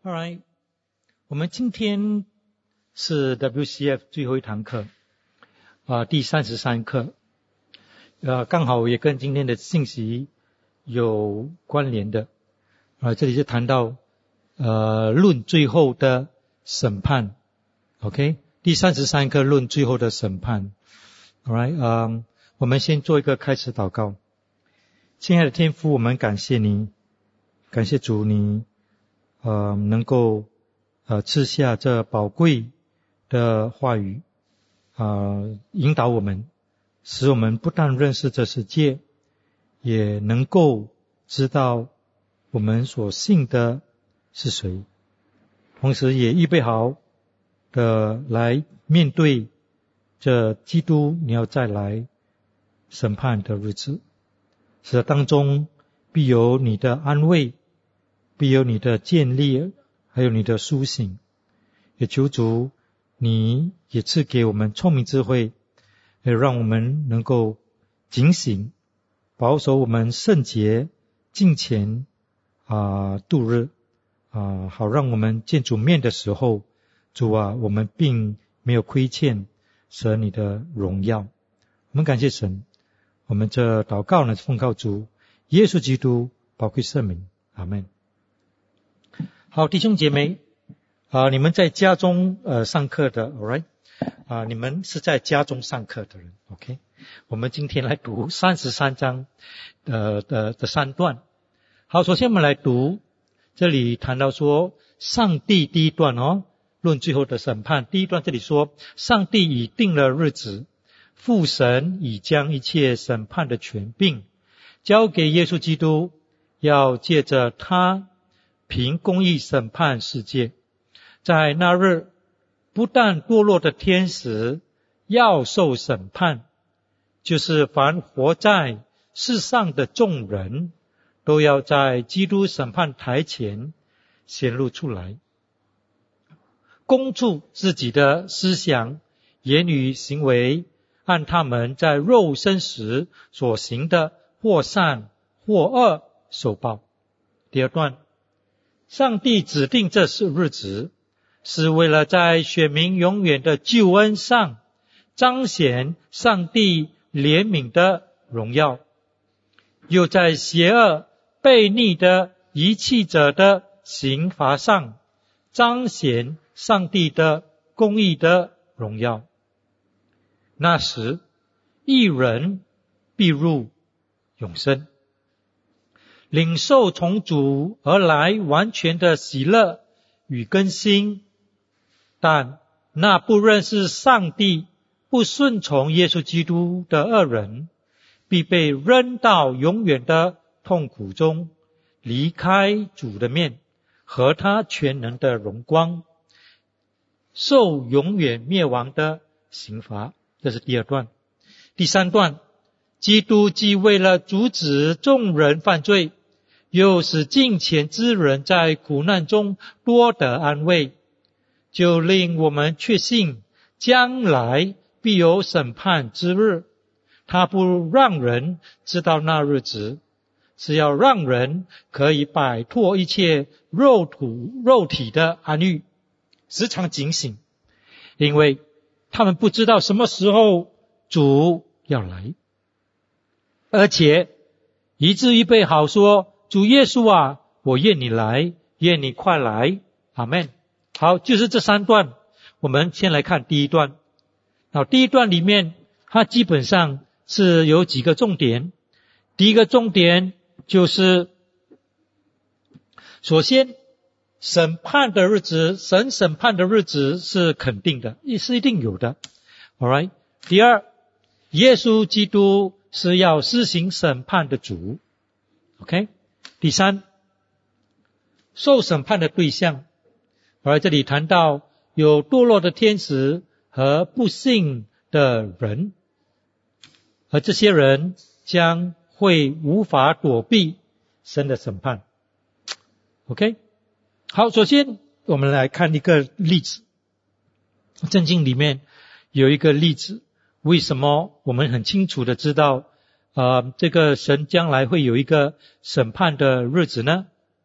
Alright， 我们今天是 WCF 最后一堂课第33课，刚好也跟今天的信息有关联的。这里就谈到论最后的审判。OK， 第33课论最后的审判。Alright， 我们先做一个开始祷告。亲爱的天父，我们感谢你，感谢主你能够赐下这宝贵的话语引导我们，使我们不但认识这世界，也能够知道我们所信的是谁，同时也预备好的来面对这基督你要再来审判的日子，使当中必有你的安慰，必有你的建立，还有你的苏醒。也求主你也赐给我们聪明智慧，也让我们能够警醒，保守我们圣洁敬虔度日好让我们见主面的时候，主我们并没有亏欠舍你的荣耀。我们感谢神，我们这祷告呢奉靠主耶稣基督宝贵圣名，阿们。好，弟兄姐妹你们在家中上课的 alright， 你们是在家中上课的人 OK， 我们今天来读33章的3段。好，首先我们来读，这里谈到说上帝第一段论最后的审判。第一段这里说，上帝已定了日子，父神已将一切审判的权柄交给耶稣基督，要借着他凭公义审判世界。在那日，不但堕落的天使要受审判，就是凡活在世上的众人都要在基督审判台前显露出来，供出自己的思想、言语、行为，按他们在肉身时所行的或善或恶受报。第二段，上帝指定这日子，是为了在选民永远的救恩上彰显上帝怜悯的荣耀，又在邪恶悖逆的遗弃者的刑罚上彰显上帝的公义的荣耀。那时，义人必入永生，领受从主而来完全的喜乐与更新。但那不认识上帝、不顺从耶稣基督的恶人，必被扔到永远的痛苦中，离开主的面和他全能的荣光，受永远灭亡的刑罚。这是第二段。第三段，基督既为了阻止众人犯罪，又使敬虔之人在苦难中多得安慰，就令我们确信将来必有审判之日。他不让人知道那日子，是要让人可以摆脱一切肉体的安逸，时常警醒，因为他们不知道什么时候主要来，而且以致预备好说，主耶稣我愿你来，愿你快来，阿们。好，就是这三段，我们先来看第一段。第一段里面它基本上是有几个重点。第一个重点就是首先审判的日子，神审判的日子是肯定的，也是一定有的。 Alright， 第二，耶稣基督是要施行审判的主。 OK， 第三，受审判的对象。而这里谈到有堕落的天使和不信的人，而这些人将会无法躲避神的审判。 OK， 好，首先我们来看一个例子。圣经里面有一个例子，为什么我们很清楚的知道这个神将来会有一个审判的日子呢？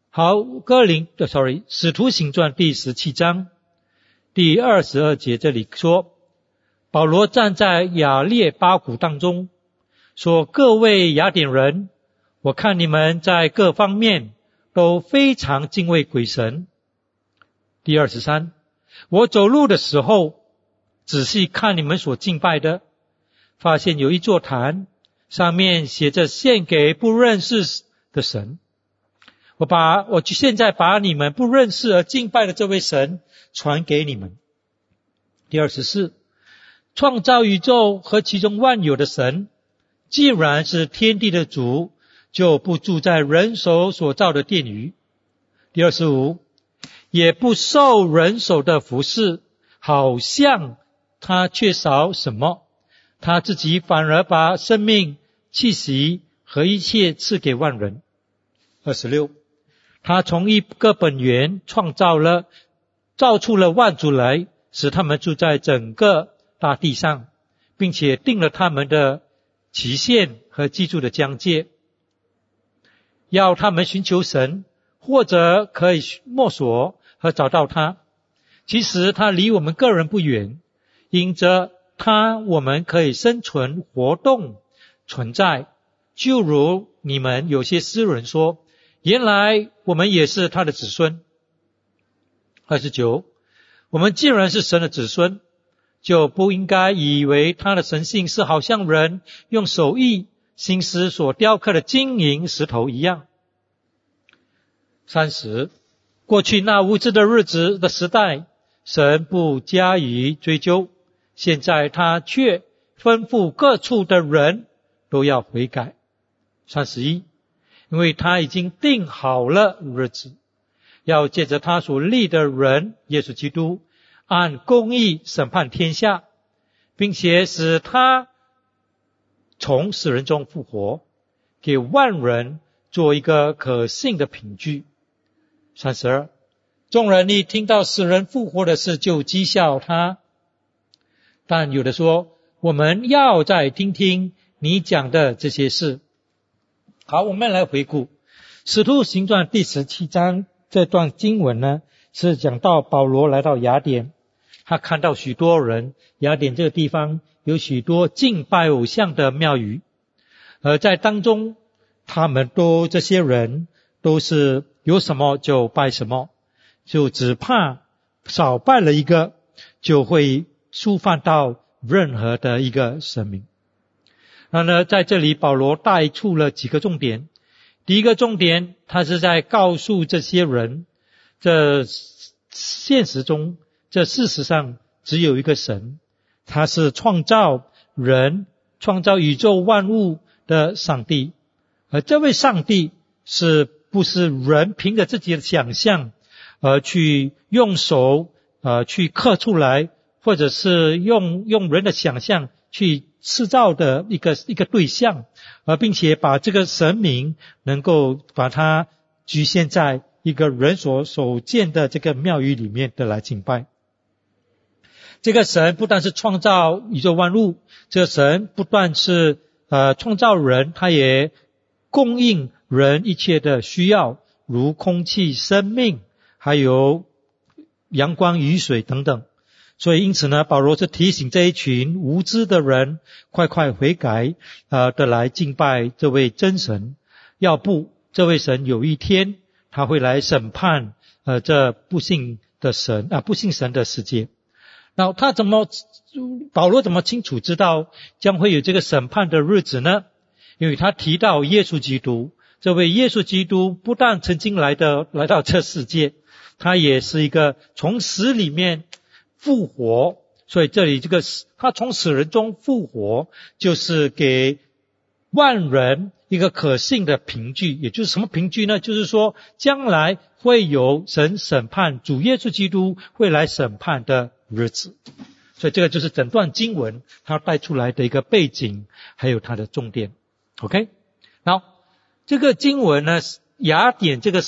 好，使徒行传第17章第22节这里说，保罗站在亚列巴谷当中，说，各位雅典人，我看你们在各方面都非常敬畏鬼神。第23，我走路的时候仔细看你们所敬拜的，发现有一座坛，上面写着献给不认识的神。我现在把你们不认识而敬拜的这位神传给你们。第24，创造宇宙和其中万有的神，既然是天地的主，就不住在人手所造的殿宇。第25，也不受人手的服侍，好像他缺少什么，他自己反而把生命、气息和一切赐给万人。26，他从一个本源造出了万族来，使他们住在整个大地上，并且定了他们的期限和居住的疆界，要他们寻求神，或者可以摸索和找到他。其实他离我们个人不远，因着他我们可以生存、活动、存在。就如你们有些诗人说，原来我们也是他的子孙。29，我们既然是神的子孙，就不应该以为他的神性是好像人用手艺心思所雕刻的金银石头一样。30，过去那无知的日子的时代，神不加以追究，现在他却吩咐各处的人都要悔改。31，因为他已经定好了日子，要借着他所立的人耶稣基督，按公义审判天下，并且使他从死人中复活，给万人做一个可信的凭据。32，众人一听到死人复活的事，就讥笑他。但有的说，我们要再听听你讲的这些事。好，我们来回顾使徒行传第17章这段经文呢，是讲到保罗来到雅典，他看到许多人，雅典这个地方有许多敬拜偶像的庙宇，而在当中这些人都是有什么就拜什么，就只怕少拜了一个就会触犯到任何的一个神明。那呢，在这里保罗带出了几个重点。第一个重点，他是在告诉这些人，这现实中这事实上只有一个神，他是创造人、创造宇宙万物的上帝。而这位上帝不是人凭着自己的想象去用手去刻出来，或者是用人的想象去制造的一个对象，并且把这个神明能够把它局限在一个人所建的这个庙宇里面的来敬拜。这个神不但是创造宇宙万物，这个神不但是创造人，他也供应人一切的需要，如空气、生命，还有阳光、雨水等等。所以因此呢，保罗是提醒这一群无知的人快快悔改的来敬拜这位真神，要不这位神有一天他会来审判这不信神的世界。那保罗怎么清楚知道将会有这个审判的日子呢？因为他提到耶稣基督，这位耶稣基督不但曾经来到这世界，他也是一个从死里面复活，所以这里他从死人中复活，就是给万人一个可信的凭据。也就是什么凭据呢？就是说将来会有神审判，主耶稣基督会来审判的日子。所以这个就是整段经文它带出来的一个背景，还有它的重点。OK， 好，这个经文呢，雅典这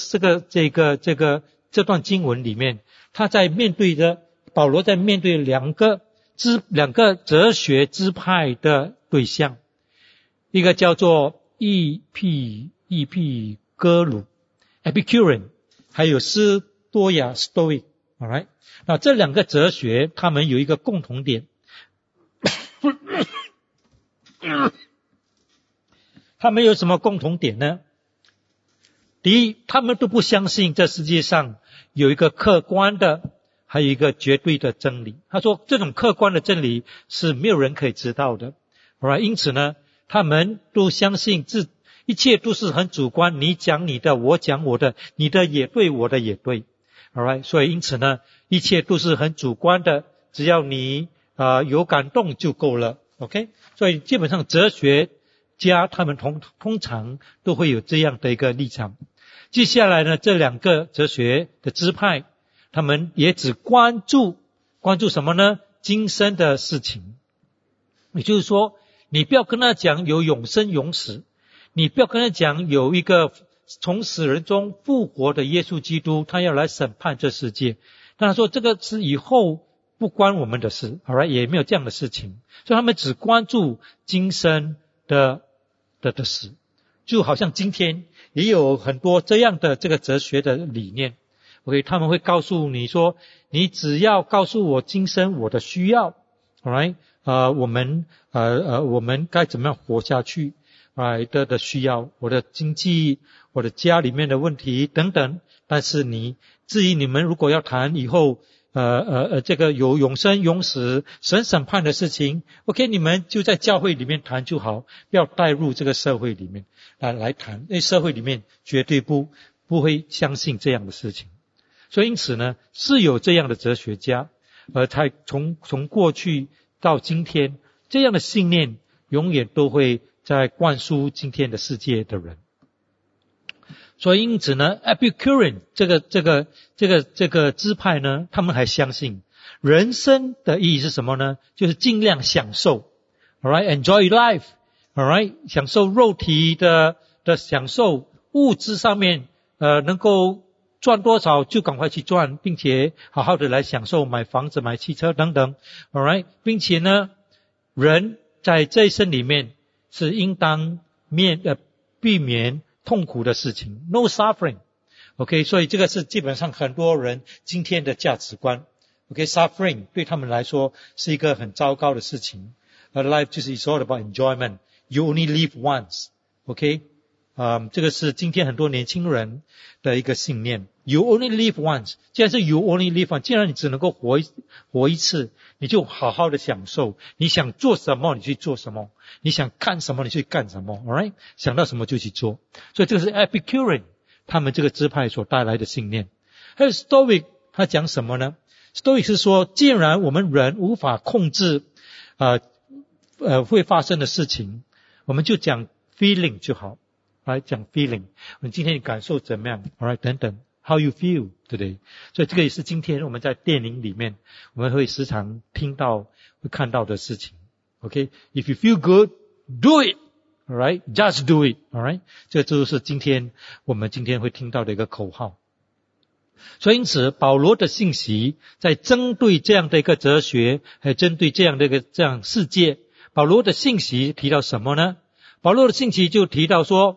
段经文里面，保罗在面对两个哲学支派的对象，一个叫做伊庇哥鲁， Epicurean， 还有斯多亚 Stoic， alright， 那这两个哲学他们有一个共同点，他们有什么共同点呢？第一，他们都不相信这世界上有一个客观的还有一个绝对的真理。他说这种客观的真理是没有人可以知道的， alright， 因此呢他们都相信一切都是很主观，你讲你的，我讲我的，你的也对，我的也对， alright， 所以因此呢一切都是很主观的，只要你有感动就够了， OK。 所以基本上哲学家他们通常都会有这样的一个立场。接下来呢这两个哲学的支派，他们也只关注什么呢？今生的事情。也就是说你不要跟他讲有永生永死，你不要跟他讲有一个从死人中复活的耶稣基督，他要来审判这世界。但他说这个是以后不关我们的事， alright， 也没有这样的事情。所以他们只关注今生的事。就好像今天也有很多这样的这个哲学的理念， OK， 他们会告诉你说你只要告诉我今生我的需要， alright， 我们该怎么样活下去的需要，我的经济，我的家里面的问题等等。但是至于你们如果要谈以后这个有永生永死神审判的事情， OK， 你们就在教会里面谈就好，不要带入这个社会里面来谈，因为社会里面绝对不会相信这样的事情。所以因此呢是有这样的哲学家，才从过去到今天，这样的信念永远都会在灌输今天的世界的人。所以因此呢 Epicurean 这个支派呢，他们还相信人生的意义是什么呢？就是尽量享受， alright， enjoy life， alright， 享受肉体的享受，物质上面能够赚多少就赶快去赚，并且好好的来享受，买房子买汽车等等， alright， 并且呢人在这一生里面是应当避免痛苦的事情， no suffering， OK， 所以这个是基本上很多人今天的价值观， OK， suffering 对他们来说是一个很糟糕的事情。Life 就是 it's all about enjoyment， you only live once， OK，这个是今天很多年轻人的一个信念， you only live once。 既然是 you only live once， 既然你只能够活一次，你就好好的享受，你想做什么你去做什么，你想干什么你去干什么， alright， 想到什么就去做。所以这个是 Epicurean 他们这个支派所带来的信念。还有 Stoic 他讲什么呢？ Stoic 是说既然我们人无法控制会发生的事情，我们就讲 feeling 就好，来讲 feeling， 我们今天的感受怎么样， alright， 等等 how you feel today。 所以这个也是今天我们在电影里面我们会时常听到会看到的事情。 OK， if you feel good do it， alright， just do it， alright， 这就是我们今天会听到的一个口号。所以因此保罗的信息在针对这样的一个哲学，还有针对这样的一个世界，保罗的信息提到什么呢？保罗的信息就提到说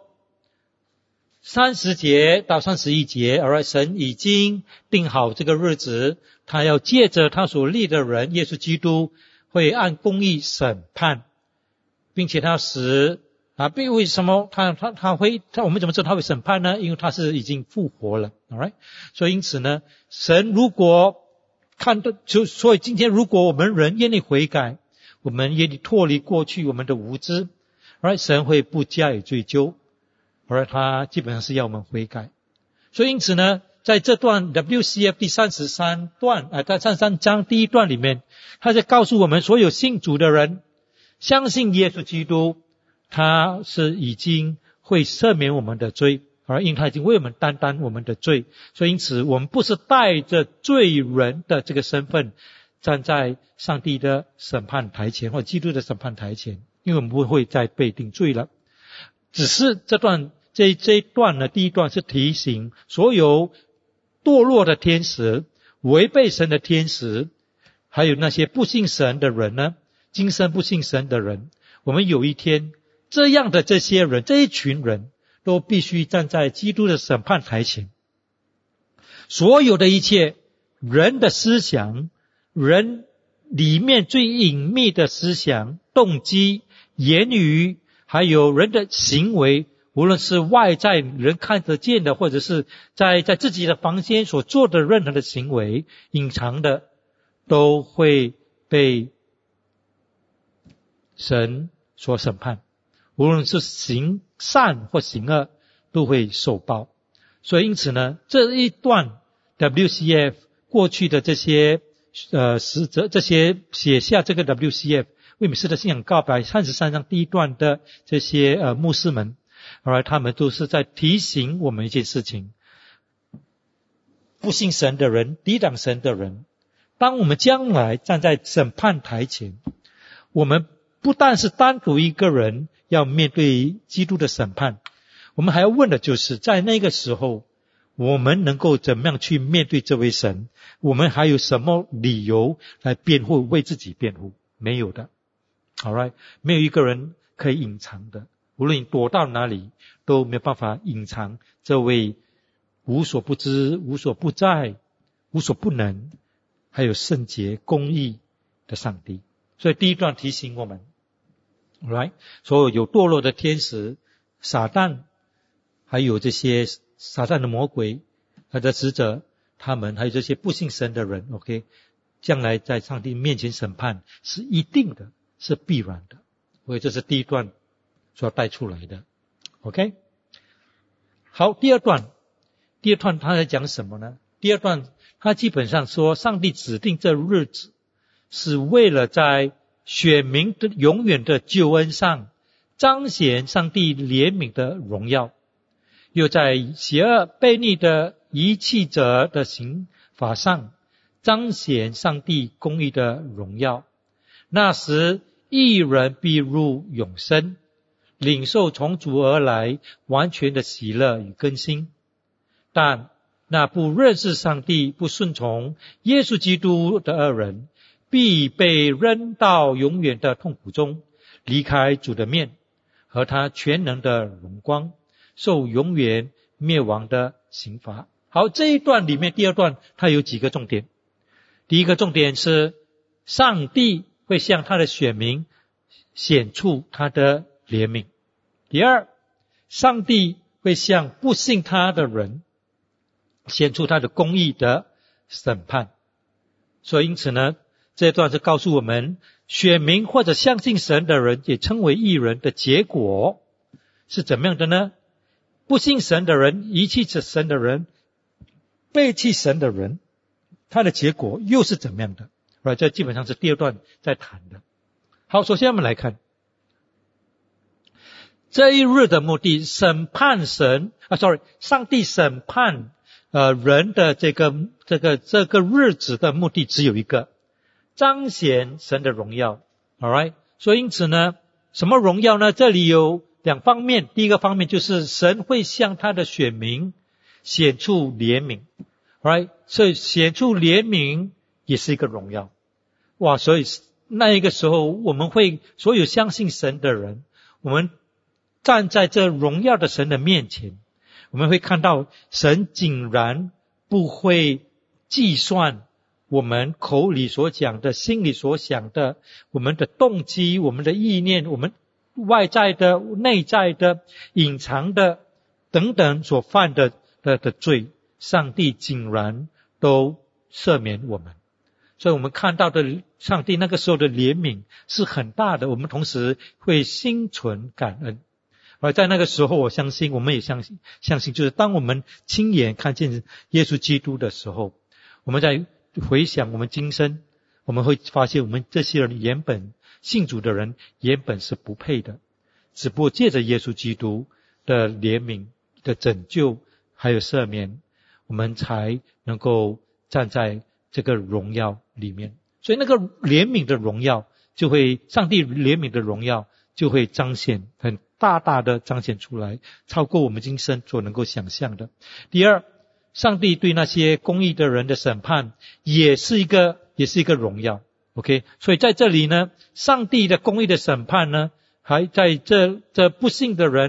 30节到31节，而神已经定好这个日子，他要借着他所立的人耶稣基督会按公义审判，并且他使为什么我们怎么知道他会审判呢？因为他是已经复活了， alright。 所以因此呢神如果所以今天如果我们人愿意悔改，我们愿意脱离过去我们的无知， alright， 神会不加以追究，而他基本上是要我们悔改。所以因此呢在这段 WCF 第33章第一段里面，他在告诉我们所有信主的人，相信耶稣基督他是已经会赦免我们的罪，而因他已经为我们担当我们的罪，所以因此我们不是带着罪人的这个身份站在上帝的审判台前或基督的审判台前，因为我们不会再被定罪了。只是这一段呢，第一段是提醒所有堕落的天使，违背神的天使，还有那些不信神的人呢，今生不信神的人，我们有一天这样的这些人，这一群人都必须站在基督的审判台前。所有的一切，人的思想，人里面最隐秘的思想、动机、言语，还有人的行为，无论是外在人看得见的，或者是在自己的房间所做的任何的行为，隐藏的，都会被神所审判。无论是行善或行恶，都会受报。所以因此呢，这一段 WCF 过去的这些使者，这些写下这个 WCF 为美式的信仰告白33章第一段的这些牧师们，而他们都是在提醒我们一件事情：不信神的人，抵挡神的人，当我们将来站在审判台前，我们不但是单独一个人要面对基督的审判，我们还要问的就是在那个时候我们能够怎么样去面对这位神，我们还有什么理由来辩护，为自己辩护？没有的。 Alright， 没有一个人可以隐藏的，无论你躲到哪里都没有办法隐藏这位无所不知、无所不在、无所不能，还有圣洁公义的上帝。所以第一段提醒我们，Right， 所有堕落的天使、撒旦，还有这些撒旦的魔鬼、他的使者，他们还有这些不信神的人 ，OK， 将来在上帝面前审判是一定的，是必然的。所以这是第一段所带出来的 ，OK。好，第二段他在讲什么呢？第二段他基本上说，上帝指定这日子是为了在选民的永远的救恩上彰显上帝怜悯的荣耀，又在邪恶悖逆的遗弃者的刑罚上彰显上帝公义的荣耀。那时义人必入永生，领受从主而来完全的喜乐与更新。但那不认识上帝、不顺从耶稣基督的恶人，必被扔到永远的痛苦中，离开主的面和他全能的荣光，受永远灭亡的刑罚。好，这一段里面第二段它有几个重点。第一个重点是上帝会向他的选民显出他的怜悯。第二，上帝会向不信他的人显出他的公义的审判。所以因此呢，这段是告诉我们，选民或者相信神的人，也称为义人的结果是怎么样的呢？不信神的人、遗弃神的人、背弃神的人，他的结果又是怎么样的？这基本上是第二段在谈的。好，首先我们来看这一日的目的，审判上帝审判人的这个日子的目的只有一个，彰显神的荣耀。 Alright， 所以因此呢，什么荣耀呢？这里有两方面。第一个方面就是神会向他的选民显出怜悯。Alright， 所以显出怜悯也是一个荣耀。哇，所以那一个时候我们会所有相信神的人，我们站在这荣耀的神的面前，我们会看到神竟然不会计算我们口里所讲的、心里所想的、我们的动机、我们的意念、我们外在的、内在的、隐藏的等等所犯的罪，上帝竟然都赦免我们。所以我们看到的上帝那个时候的怜悯是很大的，我们同时会心存感恩。而在那个时候，我相信我们也相信就是当我们亲眼看见耶稣基督的时候，我们在回想我们今生，我们会发现我们这些人原本信主的人原本是不配的，只不过借着耶稣基督的怜悯的拯救还有赦免，我们才能够站在这个荣耀里面。所以那个怜悯的荣耀就会，上帝怜悯的荣耀就会彰显，很大大的彰显出来，超过我们今生所能够想象的。第二，上帝对那些公义的人的审判也是一个荣耀。 OK， 所以在这里呢，上帝的公义的审判呢，还在这不信的人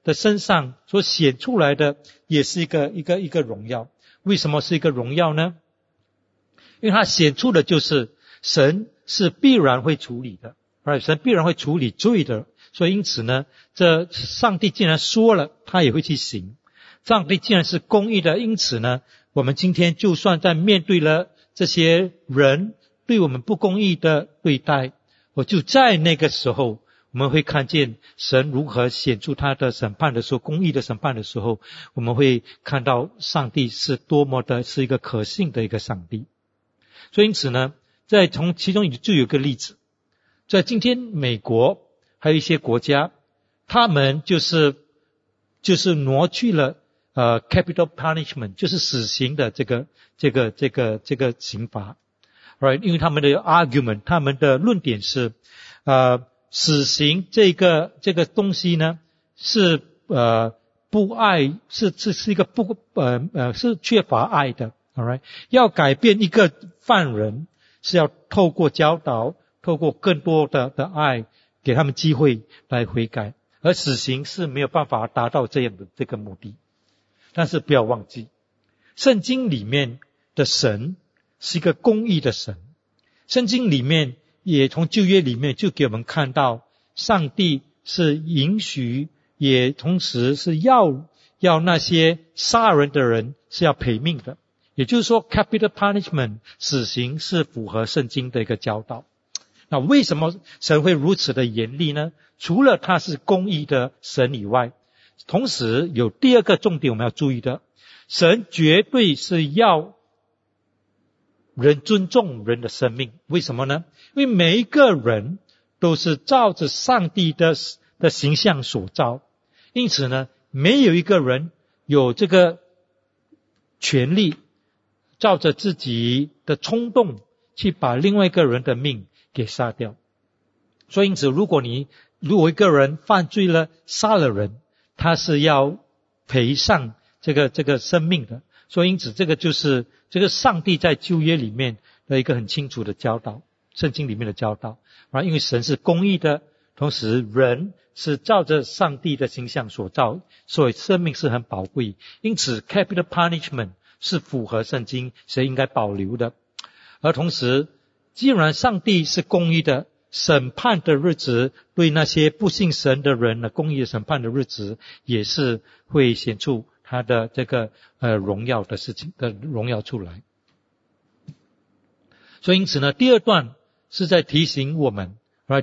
的身上所显出来的也是一个荣耀。为什么是一个荣耀呢？因为它显出的就是神是必然会处理的，神必然会处理罪的。所以因此呢，这上帝既然说了，他也会去行。上帝既然是公义的，因此呢，我们今天就算在面对了这些人对我们不公义的对待，我就在那个时候，我们会看见神如何显出他的审判的时候，公义的审判的时候，我们会看到上帝是多么的是一个可信的一个上帝。所以因此呢，从其中就有一个例子，在今天美国还有一些国家，他们就是挪去了capital punishment， 就是死刑的这个刑罚。Right， 因为他们的 argument， 他们的论点是死刑这个东西呢是不爱，是一个是缺乏爱的。Alright， 要改变一个犯人是要透过教导，透过更多的爱，给他们机会来悔改，而死刑是没有办法达到这样的这个目的。但是不要忘记，圣经里面的神是一个公义的神，圣经里面也从旧约里面就给我们看到，上帝是允许，也同时是要那些杀人的人是要赔命的。也就是说 capital punishment 死刑是符合圣经的一个教导。那为什么神会如此的严厉呢？除了他是公义的神以外，同时有第二个重点我们要注意的，神绝对是要人尊重人的生命。为什么呢？因为每一个人都是照着上帝的形象所造，因此呢，没有一个人有这个权利照着自己的冲动去把另外一个人的命给杀掉。所以因此如果一个人犯罪了，杀了人，他是要赔上这个生命的。所以因此这个就是这个上帝在旧约里面的一个很清楚的教导，圣经里面的教导。因为神是公义的，同时人是照着上帝的形象所造，所以生命是很宝贵。因此 capital punishment是符合圣经谁应该保留的。而同时既然上帝是公义的，审判的日子对那些不信神的人呢，公义的审判的日子也是会显出他的这个荣耀的事情的荣耀出来。所以因此呢，第二段是在提醒我们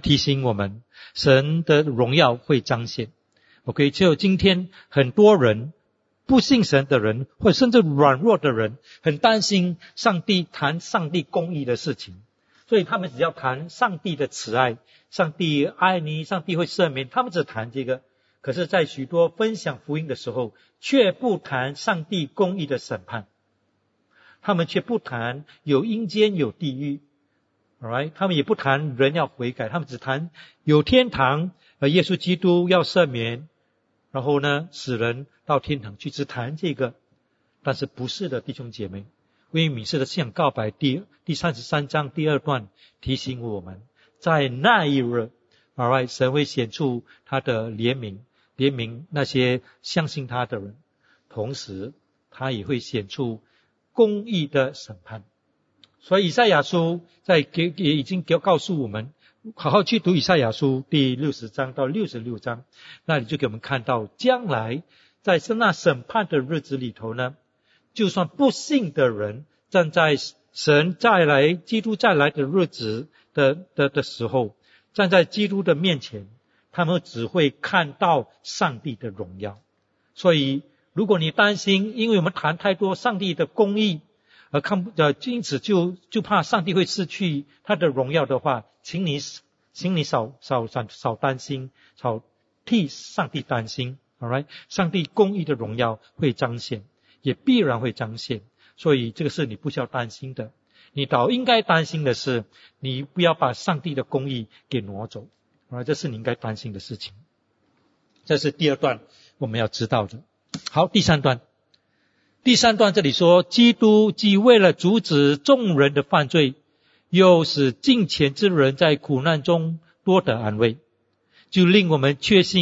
神的荣耀会彰显。OK， 就今天很多人不信神的人，或者甚至软弱的人，很担心谈上帝公义的事情，所以他们只要谈上帝的慈爱，上帝爱你，上帝会赦免，他们只谈这个。可是在许多分享福音的时候，却不谈上帝公义的审判，他们却不谈有阴间有地狱， Alright， 他们也不谈人要悔改，他们只谈有天堂，耶稣基督要赦免，然后呢使人到天堂去，只谈这个。但是不是的，弟兄姐妹，因为民事的信仰告白第33章第2段提醒我们，在那一日 Alright， 神会显出他的怜悯那些相信他的人，同时他也会显出公义的审判。所以以赛亚书也已经告诉我们，好好去读以赛亚书第60章到66章，那里就给我们看到将来在那审判的日子里头呢，就算不信的人站在神再来基督再来的日子的时候，站在基督的面前，他们只会看到上帝的荣耀。所以如果你担心因为我们谈太多上帝的公义因此就怕上帝会失去他的荣耀的话，请你少担心，少替上帝担心。 Alright， 上帝公义的荣耀会彰显，也必然会彰显，所以这个是你不需要担心的。你倒应该担心的是，你不要把上帝的公义给挪走，这是你应该担心的事情。这是第2段我们要知道的。好，第3段这里说，基督既为了阻止众人的犯罪，又使敬虔之人在苦难中多得安慰，就令我们确信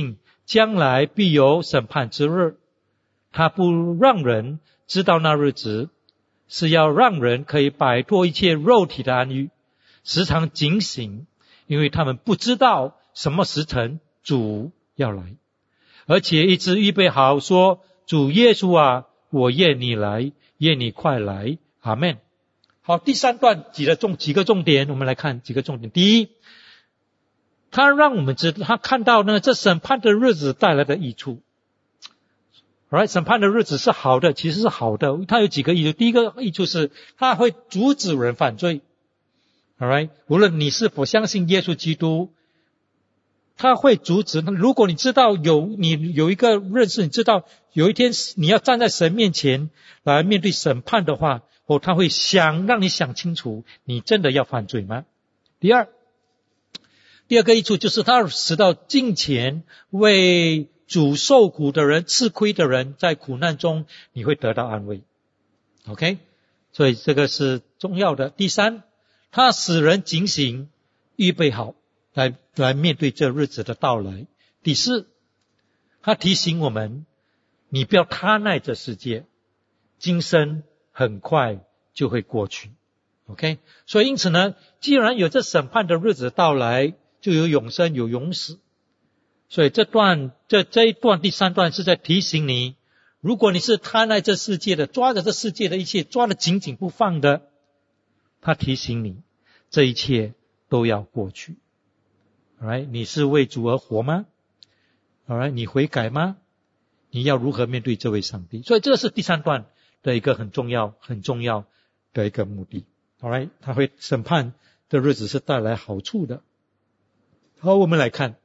将来必有审判之日。他不让人知道那日子，是要让人可以摆脱一切肉体的安逸，时常警醒，因为他们不知道什么时辰主要来，而且一直预备好说，主耶稣啊，我愿你来，愿你快来，阿们。好，第三段几个重点，我们来看几个重点。第一，他让我们知道，他看到呢这审判的日子带来的益处。Alright， 审判的日子是好的，其实是好的。它有几个益处。第一个益处是，它会阻止人犯罪。Alright， 无论你是否相信耶稣基督，它会阻止。如果你知道你有一个认识，你知道有一天你要站在神面前来面对审判的话，他会让你想清楚，你真的要犯罪吗？第二个益处就是它使到敬虔为主受苦的人、吃亏的人，在苦难中你会得到安慰。OK， 所以这个是重要的。第三，它使人警醒，预备好来面对这日子的到来。第四，它提醒我们，你不要贪爱这世界，今生很快就会过去。OK， 所以因此呢，既然有这审判的日子到来，就有永生，有永死。所以这一段第三段是在提醒你，如果你是贪爱这世界的，抓着这世界的一切抓得紧紧不放的，他提醒你，这一切都要过去。Alright， 你是为主而活吗？ Alright， 你悔改吗？你要如何面对这位上帝？所以这是第三段的一个很重要的一个目的。Alright， 他会审判的日子是带来好处的。好，我们来看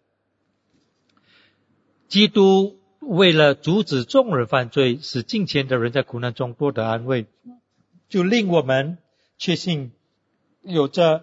基督为了阻止众人犯罪，使敬虔的人在苦难中多得安慰，就令我们确信有这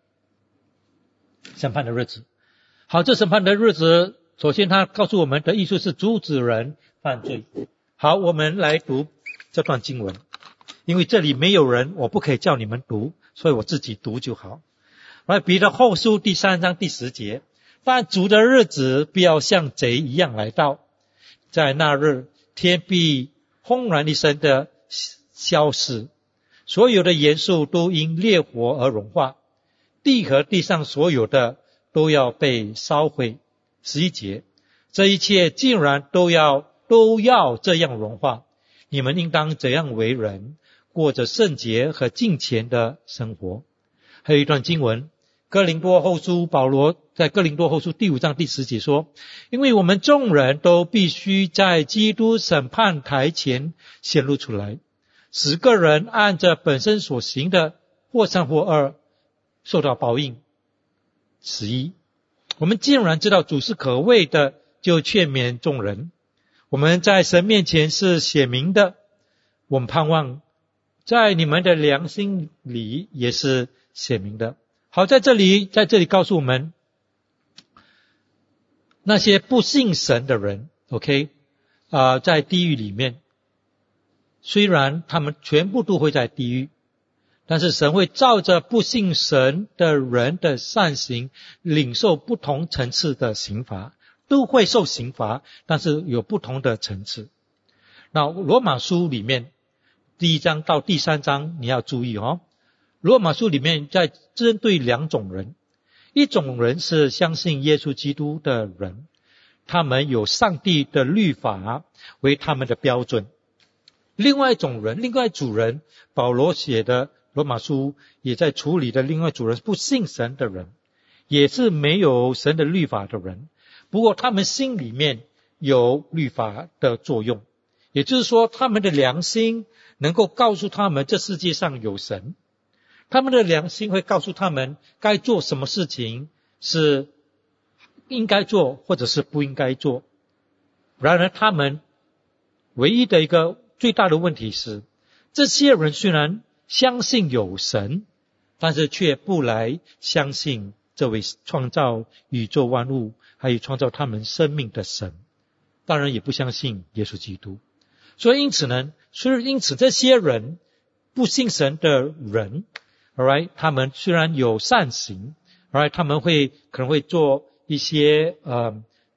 审判的日子。好，这审判的日子，首先他告诉我们的意思是阻止人犯罪。好，我们来读这段经文，因为这里没有人，我不可以叫你们读，所以我自己读就好。彼得后书第3章第10节，但主的日子必要像贼一样来到，在那日天必轰然一声的消失，所有的元素都因烈火而融化，地和地上所有的都要被烧毁。11节，这一切竟然都要这样融化，你们应当怎样为人，过着圣洁和敬虔的生活。还有一段经文，保罗在哥林多后书第5章第10节说，因为我们众人都必须在基督审判台前显露出来，使个人按着本身所行的或善或恶受到报应。11，我们既然知道主是可畏的，就劝勉众人，我们在神面前是显明的，我们盼望在你们的良心里也是显明的。好，在这里告诉我们，那些不信神的人 OK， 在地狱里面，虽然他们全部都会在地狱，但是神会照着不信神的人的善行领受不同层次的刑罚，都会受刑罚，但是有不同的层次。那罗马书里面第1章到第3章你要注意罗马书里面在针对2种人，一种人是相信耶稣基督的人，他们有上帝的律法为他们的标准。另外一组人，保罗写的罗马书也在处理的另外一组人，不信神的人，也是没有神的律法的人，不过他们心里面有律法的作用，也就是说他们的良心能够告诉他们这世界上有神，他们的良心会告诉他们该做什么事情是应该做或者是不应该做。然而他们唯一的一个最大的问题是，这些人虽然相信有神，但是却不来相信这位创造宇宙万物还有创造他们生命的神，当然也不相信耶稣基督。所以因此这些人不信神的人，alright， 他们虽然有善行，alright， 他们可能会做一些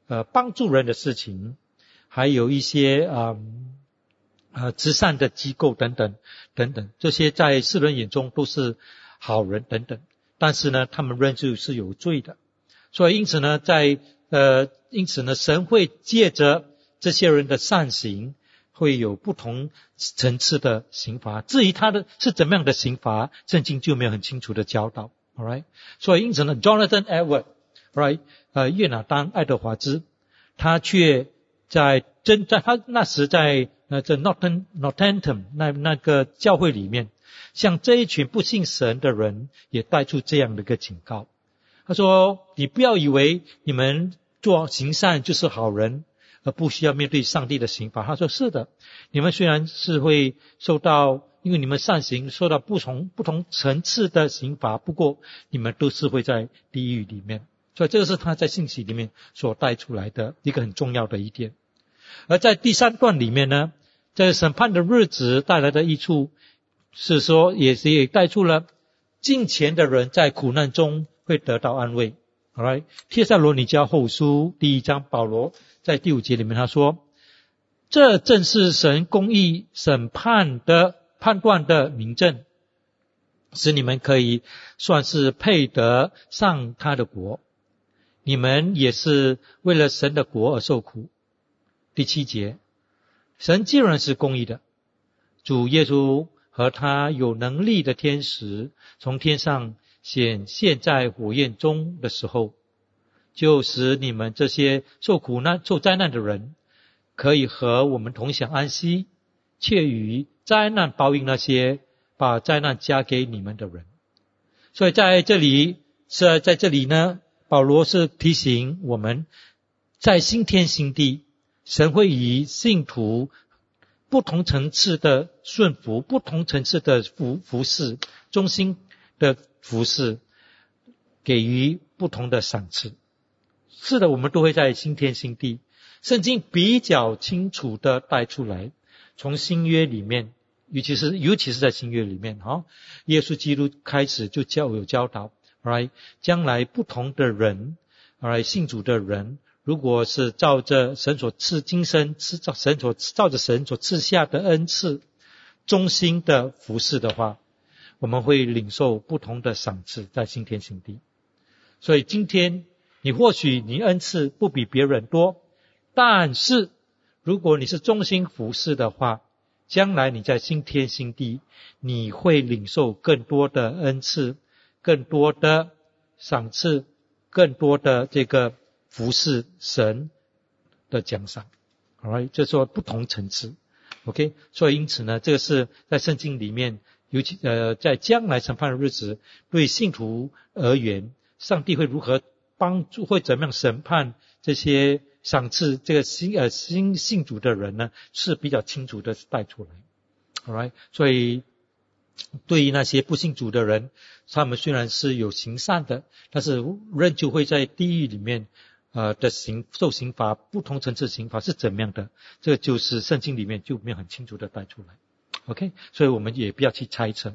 帮助人的事情，还有一些慈善的机构等等等等，这些在世人眼中都是好人等等，但是呢他们仍旧是有罪的。所以因此呢神会借着这些人的善行会有不同层次的刑罚，至于他的是怎么样的刑罚，圣经就没有很清楚的教导。 Alright， 所以因此呢 Jonathan Edward Right， 约拿丹爱德华兹，他却在他那时在这 Northampton 那个教会里面，向这一群不信神的人也带出这样的一个警告。他说，你不要以为你们做行善就是好人，而不需要面对上帝的刑罚。他说是的，你们虽然是会受到，因为你们善行受到不同层次的刑罚，不过你们都是会在地狱里面。所以这个是他在信息里面所带出来的一个很重要的一点。而在第3段里面呢，在审判的日子带来的益处是说，也带出了敬虔的人在苦难中会得到安慰。Alright， 帖撒罗尼迦后书第1章，保罗在第5节里面他说，这正是神公义审判的判断的明证，使你们可以算是配得上他的国。你们也是为了神的国而受苦。第7节，神既然是公义的，主耶稣和他有能力的天使从天上显现在火焰中的时候，就使你们这些受苦难受灾难的人可以和我们同享安息，切于灾难报应那些把灾难加给你们的人。所以在这里呢，保罗是提醒我们，在新天新地，神会以信徒不同层次的顺服，不同层次的服侍，忠心的服侍，给予不同的赏赐。是的，我们都会在新天新地。圣经比较清楚的带出来，从新约里面，尤其是在新约里面，耶稣基督开始就有教导，Alright， 将来不同的人，Alright， 信主的人，如果是照着神所赐今生，照着神所赐下的恩赐，忠心的服侍的话，我们会领受不同的赏赐在新天新地。所以今天或许你恩赐不比别人多，但是如果你是忠心服侍的话，将来你在新天新地，你会领受更多的恩赐，更多的赏赐，更多的这个服侍神的奖赏。Alright， 这说不同层次。OK， 所以因此呢，这个是在圣经里面，尤其在将来审判的日子，对信徒而言，上帝会如何帮助，会怎么样审判这些赏赐这个新信主的人呢，是比较清楚的带出来。Alright， 所以对于那些不信主的人，他们虽然是有行善的，但是仍旧会在地狱里面受刑罚，不同层次刑罚是怎么样的，这个就是圣经里面就没有很清楚的带出来。OK， 所以我们也不要去猜测。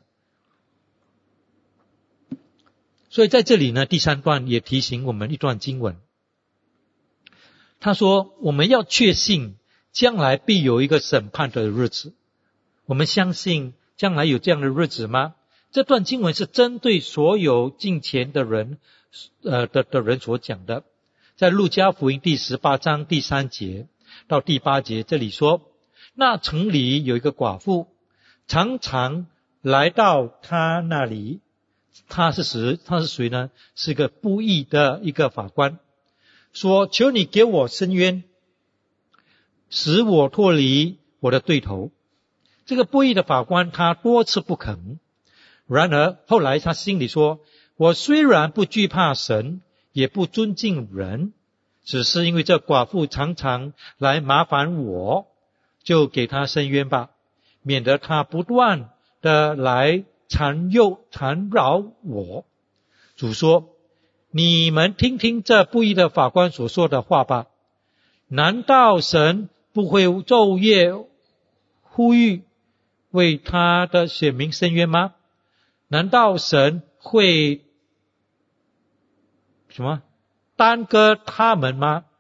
所以在这里呢，第3段也提醒我们一段经文，他说我们要确信将来必有一个审判的日子。我们相信将来有这样的日子吗？这段经文是针对所有敬虔的人的人所讲的。在路加福音第18章第3节到第8节，这里说，那城里有一个寡妇，常常来到他那里。他是谁呢？是一个不义的一个法官，说，求你给我伸冤，使我脱离我的对头。这个不义的法官他多次不肯，然而后来他心里说，我虽然不惧怕神，也不尊敬人，只是因为这寡妇常常来麻烦我，就给他伸冤吧，免得他不断的来缠绕我。主说，你们听听这不义的法官所说的话吧。难道神不会昼夜呼吁为他的选民伸冤吗？难道神会耽搁他们吗？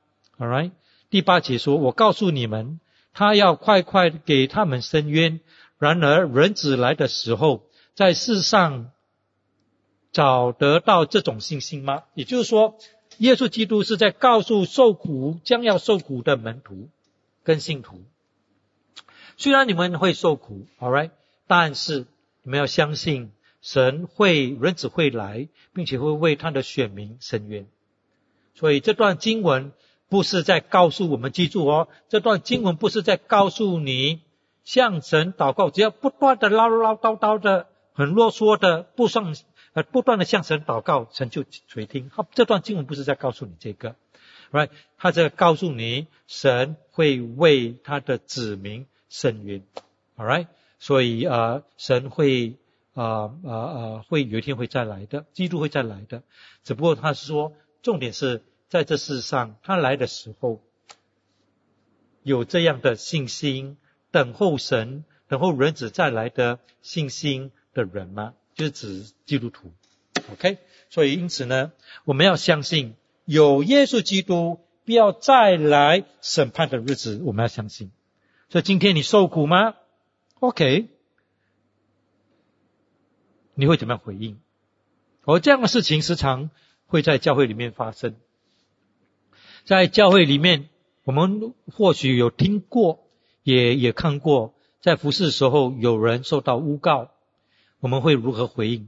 Alright， 第8节说，我告诉你们，他要快快给他们伸冤。然而人子来的时候，在世上找得到这种信心吗？也就是说，耶稣基督是在告诉将要受苦的门徒跟信徒，虽然你们会受苦 alright， 但是你们要相信人子会来，并且会为他的选民伸冤。所以这段经文不是在告诉我们，记住这段经文不是在告诉你向神祷告，只要不断的唠唠叨叨的很啰嗦的不断的向神祷告，神就垂听。这段经文不是在告诉你这个 right， 他在告诉你神会为他的子民伸冤 alright， 所以神会有一天会再来的，基督会再来的，只不过他是说重点是在这世上他来的时候有这样的信心，等候人子再来的信心的人吗？就是指基督徒 OK， 所以因此呢，我们要相信有耶稣基督必要再来审判的日子，我们要相信。所以今天你受苦吗？ OK， 你会怎么样回应？这样的事情时常会在教会里面发生。在教会里面我们或许有听过也看过，在服事的时候有人受到诬告，我们会如何回应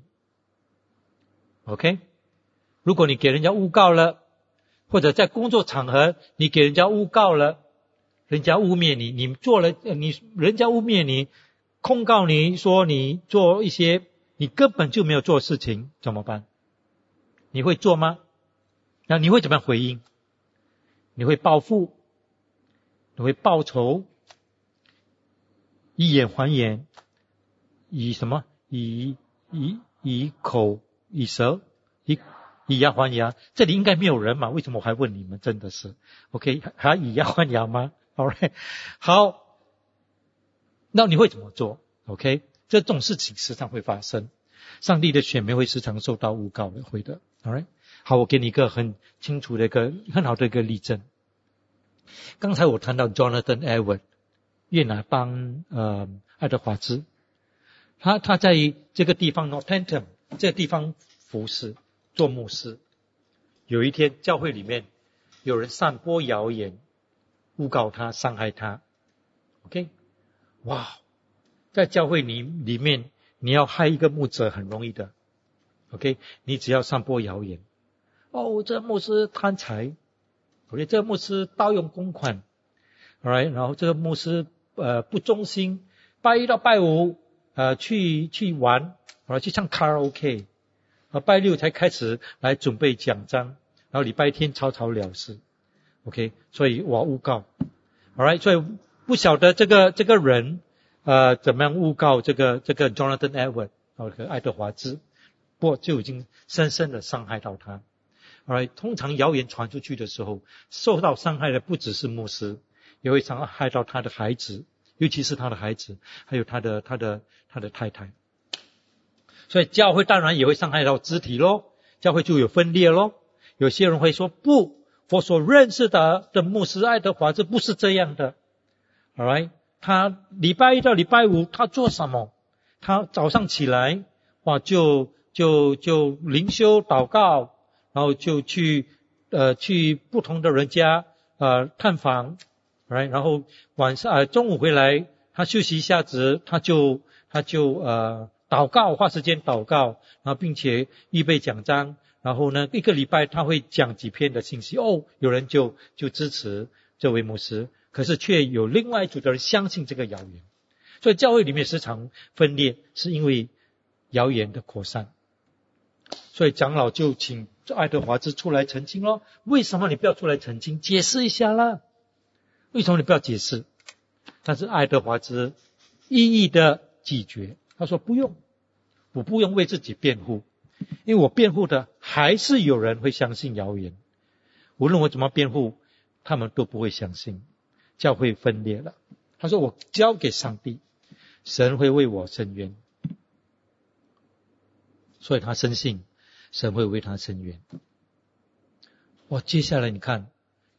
OK， 如果你给人家诬告了，或者在工作场合你给人家诬告了，人家污蔑你，人家污蔑你，控告你说你做一些你根本就没有做的事情，怎么办？你会做吗？那你会怎么样回应？你会报复？你会报仇？以眼还眼？以什么？以口以舌？以牙还牙？这里应该没有人嘛，为什么我还问你们？真的是 OK， 还以牙还牙吗？ Alright， 好，那你会怎么做？ OK， 这种事情时常会发生，上帝的选民会时常受到诬告的，会的。Alright， 好，我给你一个很清楚的很好的一个例证。刚才我谈到 Jonathan Edwards， 越南邦爱德华兹，他在这个地方 Northampton 这个地方服侍做牧师。有一天教会里面有人散播谣言，诬告他，伤害他。 OK， 哇，在教会里面你要害一个牧者很容易的。 OK， 你只要散播谣言，这牧师贪财， OK， 这个牧师盗用公款， Alright， 然后这个牧师不忠心，拜一到拜五去玩，去唱卡拉 OK， 拜六才开始来准备讲章，然后礼拜天草草了事。 OK， 所以我诬告。 Alright， 所以不晓得这个人怎么样诬告这个 Jonathan Edwards 爱德华兹，不过就已经深深的伤害到他。Alright， 通常谣言传出去的时候，受到伤害的不只是牧师，也会伤害到他的孩子，尤其是他的孩子，还有他的太太。所以教会当然也会伤害到肢体咯，教会就有分裂咯。有些人会说，不，我所认识的牧师爱德华兹不是这样的。Alright， 他礼拜一到礼拜五他做什么？他早上起来就灵修祷告，然后就去不同的人家探访， right， 然后中午回来他休息一下子，他就祷告，花时间祷告，然后并且预备讲章，然后呢一个礼拜他会讲几篇的信息。有人就支持这位牧师，可是却有另外一组的人相信这个谣言。所以教会里面时常分裂，是因为谣言的扩散。所以长老就请爱德华兹出来澄清咯。为什么你不要出来澄清？解释一下啦。为什么你不要解释？但是爱德华兹一一的拒绝，他说不用，我不用为自己辩护，因为我辩护的还是有人会相信谣言，无论我怎么辩护他们都不会相信。教会分裂了，他说我交给上帝，神会为我伸冤，所以他深信神会为他伸冤。接下来你看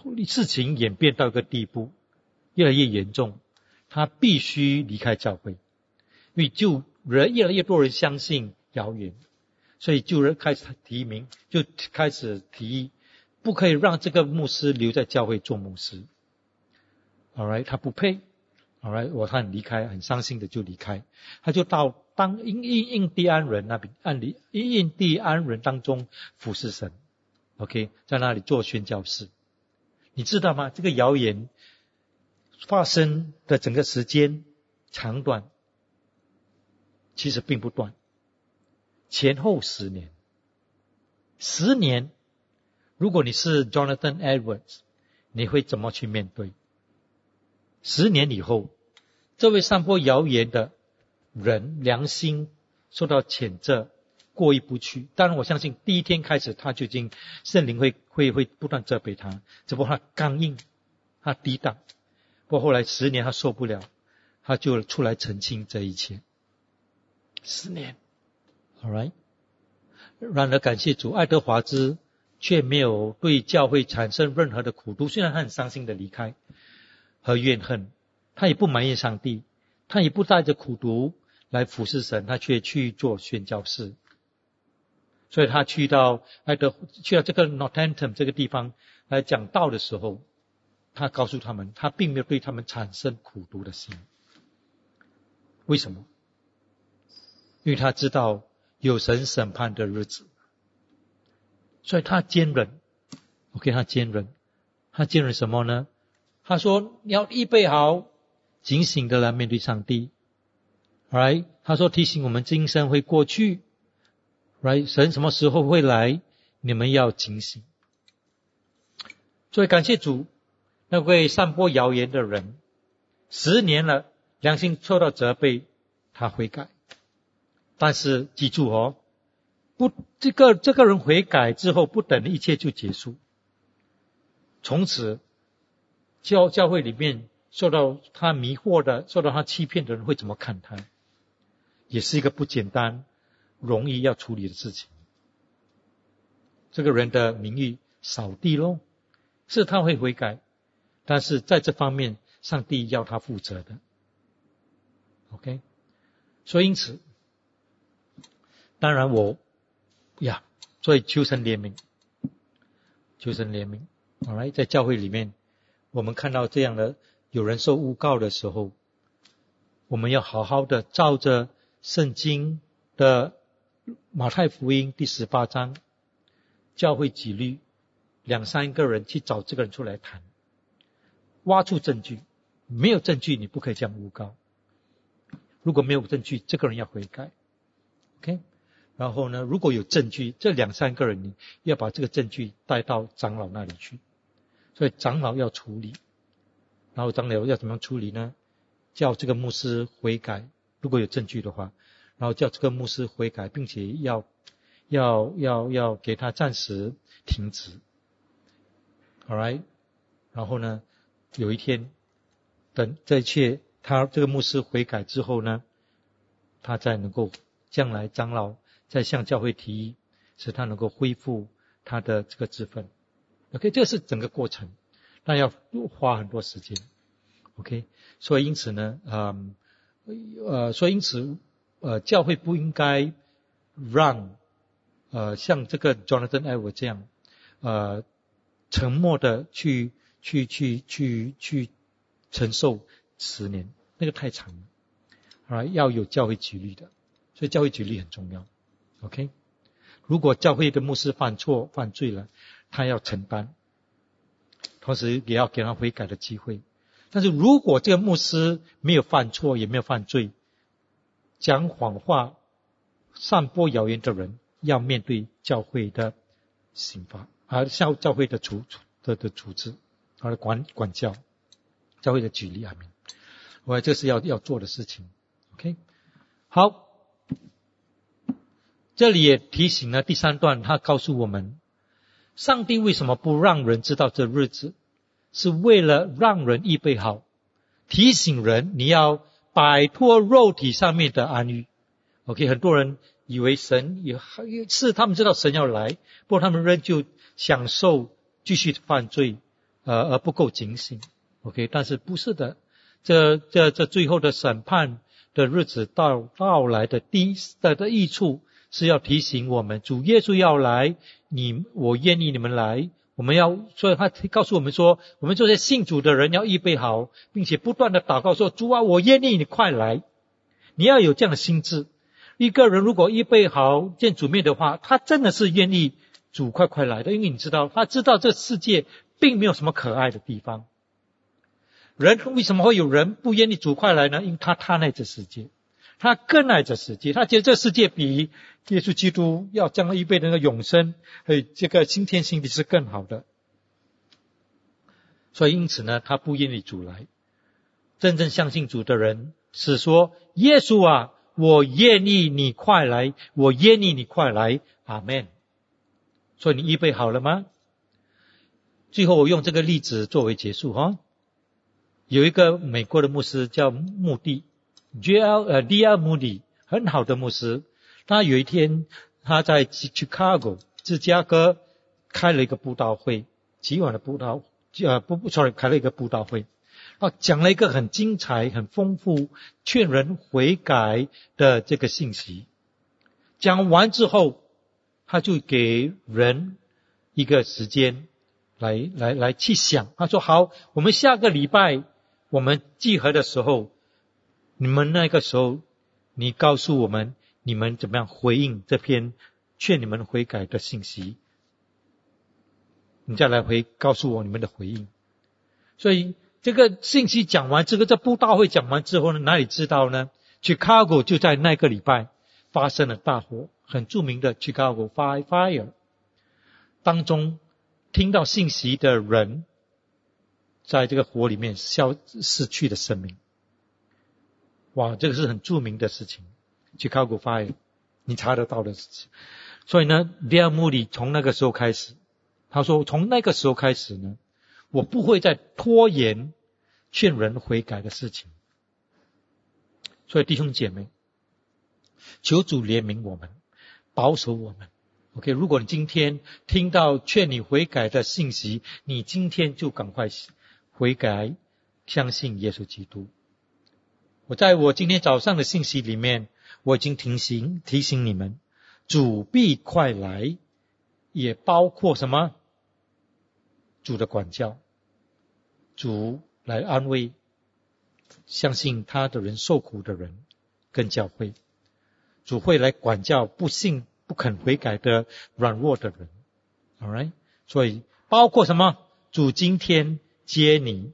事情演变到一个地步，越来越严重，他必须离开教会，因为越来越多人相信谣言，所以就开始提名，就开始提议不可以让这个牧师留在教会做牧师。Alright， 他不配。Alright， 他很离开，很伤心的就离开，他就到印第安人那边，印第安人当中服侍神。OK， 在那里做宣教士。你知道吗？这个谣言发生的整个时间长短其实并不短，前后10年。10年，如果你是 Jonathan Edwards， 你会怎么去面对？10年以后，这位散播谣言的人良心受到谴责，过意不去。当然我相信第一天开始他就已经圣灵会不断责备他，只不过他刚硬，他抵挡。不过后来10年他受不了，他就出来澄清这一切。10年 Alright， 然而感谢主，爱德华兹却没有对教会产生任何的苦毒，虽然他很伤心的离开和怨恨，他也不埋怨上帝，他也不带着苦毒来服侍神，他却去做宣教士。所以他去到这个 Northampton 这个地方来讲道的时候，他告诉他们，他并没有对他们产生苦毒的心。为什么？因为他知道有神审判的日子，所以他坚忍。OK， 他坚忍什么呢？他说你要预备好，警醒的来面对上帝。Right？ 他说提醒我们今生会过去。Right？ 神什么时候会来？你们要警醒。所以感谢主，那位散播谣言的人10年了，良心受到责备，他悔改。但是记住这个人悔改之后，不等一切就结束。从此教会里面受到他迷惑的，受到他欺骗的人会怎么看他，也是一个不简单容易要处理的事情。这个人的名誉扫地咯，是他会悔改，但是在这方面上帝要他负责的。 OK， 所以因此当然所以求神怜悯。Alright， 在教会里面我们看到这样的有人受诬告的时候，我们要好好的照着圣经的马太福音第18章，教会纪律2-3个人去找这个人出来谈，挖出证据。没有证据你不可以这样诬告，如果没有证据，这个人要悔改。 OK， 然后呢，如果有证据，这2-3个人你要把这个证据带到长老那里去，所以长老要处理。然后长老要怎么样处理呢？叫这个牧师悔改，如果有证据的话，然后叫这个牧师悔改，并且要给他暂时停职。 Alright， 然后呢，有一天等这一切他这个牧师悔改之后呢，他再能够将来长老再向教会提议，使他能够恢复他的这个职分。 OK， 这是整个过程，那要花很多时间。 OK， 所以因此呢教会不应该让像这个 Jonathan Edwards 这样沉默的去承受10年，那个太长了。要有教会纪律的，所以教会纪律很重要。 OK， 如果教会的牧师犯罪了，他要承担，同时也要给他悔改的机会。但是如果这个牧师没有犯错也没有犯罪，讲谎话散播谣言的人要面对教会的刑罚，教会的处置，管教，教会的纪律。我这是要做的事情。 OK， 好，这里也提醒了第3段，他告诉我们上帝为什么不让人知道这日子，是为了让人预备好，提醒人你要摆脱肉体上面的安逸。 OK， 很多人以为神他们知道神要来，不过他们仍旧享受继续犯罪， 而不够警醒。OK， 但是不是的，这最后的审判的日子到来的的益处是要提醒我们，主耶稣要来，我愿意你们来，所以他告诉我们说，我们这些信主的人要预备好，并且不断的祷告说，主啊，我愿意你快来。你要有这样的心智。一个人如果预备好见主面的话，他真的是愿意主快来的，因为你知道，他知道这世界并没有什么可爱的地方。人为什么会有人不愿意主快来呢？因为他爱这世界，他更爱这世界，他觉得这世界比耶稣基督要将来预备的那个永生还有这个新天新地是更好的。所以因此呢，他不愿意主来。真正相信主的人是说，耶稣啊，我愿意你快来，我愿意你快来，阿们。所以你预备好了吗？最后我用这个例子作为结束哈。有一个美国的牧师叫穆迪 D.L. Moody， 很好的牧师。他有一天他在 Chicago 芝加哥开了一个布道会，开了一个布道会，讲了一个很精彩很丰富劝人悔改的这个信息。讲完之后，他就给人一个时间来去想。他说好，我们下个礼拜我们集合的时候，你们那个时候你告诉我们你们怎么样回应这篇劝你们悔改的信息，你再来告诉我你们的回应。所以这个信息讲完，这布道会讲完之后呢，哪里知道呢？ Chicago 就在那个礼拜发生了大火，很著名的 Chicago Fire。 当中听到信息的人在这个火里面失去了生命。哇，这个是很著名的事情， Chicago Fire 你查得到的事情。所以呢，D.L. Moody 从那个时候开始，他说从那个时候开始呢，我不会再拖延劝人悔改的事情。所以弟兄姐妹，求主怜悯我们，保守我们。OK， 如果你今天听到劝你悔改的信息，你今天就赶快悔改，相信耶稣基督。在我今天早上的信息里面，我已经提醒你们，主必快来，也包括什么？主的管教，主来安慰相信他的人受苦的人跟教会，主会来管教不信不肯悔改的软弱的人。 Alright， 所以包括什么？主今天接你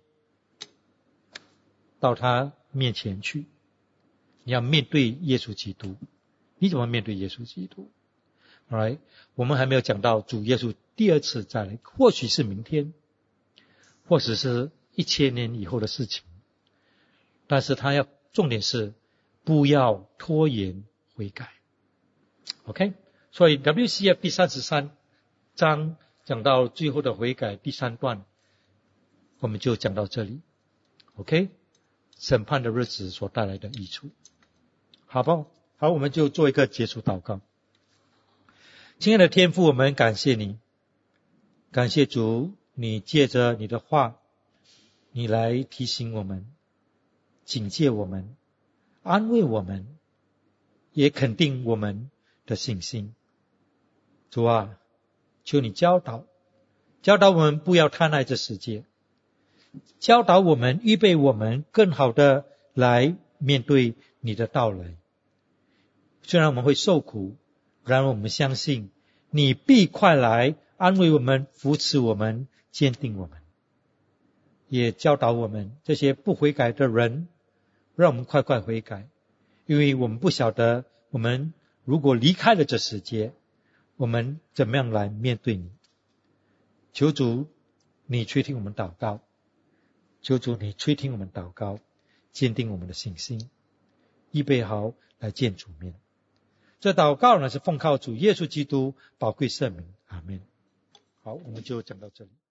到他面前去，你要面对耶稣基督。你怎么面对耶稣基督？ Alright， 我们还没有讲到主耶稣第二次再来，或许是明天，或者是1000年以后的事情，但是他重点是不要拖延悔改。 OK， 所以 WCF 第33章讲到最后的悔改第3段，我们就讲到这里。 OK， 审判的日子所带来的益处，好不好？好，我们就做一个结束祷告。亲爱的天父，我们感谢你，感谢主，你借着你的话，你来提醒我们，警戒我们，安慰我们，也肯定我们的信心。主啊，求你教导我们不要贪爱这世界，教导我们，预备我们更好的来面对你的到来。虽然我们会受苦，然而我们相信你必快来，安慰我们，扶持我们，坚定我们。也教导我们这些不悔改的人，让我们快快悔改，因为我们不晓得我们如果离开了这世界，我们怎么样来面对你。求主你垂听我们祷告，求主你垂听我们祷告，坚定我们的信心，预备好来见主面。这祷告呢，是奉靠主耶稣基督宝贵圣名，阿们。好，我们就讲到这里。